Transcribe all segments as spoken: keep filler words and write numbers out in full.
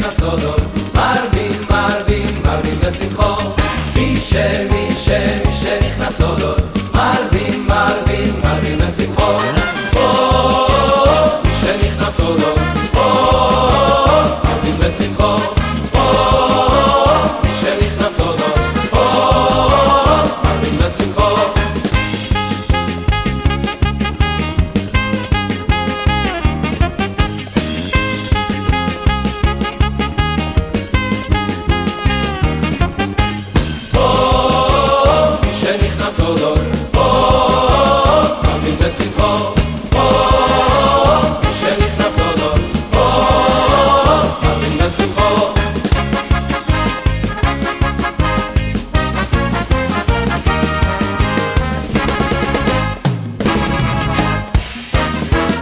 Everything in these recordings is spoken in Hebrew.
שנכנס אודו מרבים, מרבים, מרבים בשמחו מי ש, מי ש, מי שנכנס אודו מרבים, מרבים, מרבים בשמחו מי שנכנס אודו מרבים בשמחו מי שנכנס אודו מרבים בשמחו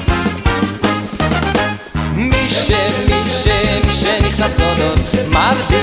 מי ש, מי ש, מי שנכנס אודו מרבים